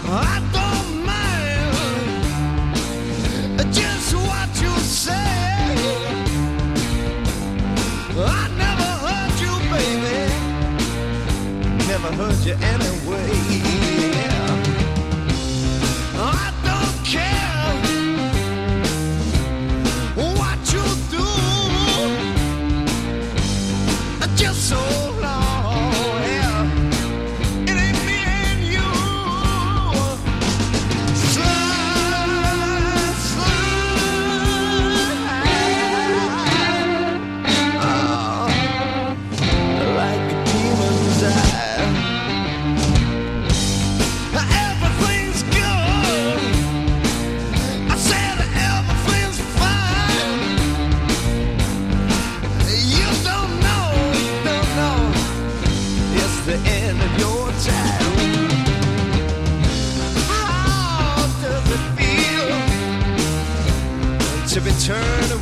I don't mind just what you say. I never hurt you, baby. Never hurt you anyway. I don't care what you do, just so long, yeah. It ain't me and you. Slide, slide, like a demon's eye. Everything's good. I said everything's fine. You don't know. It's the end of your time. How does it feel to be turned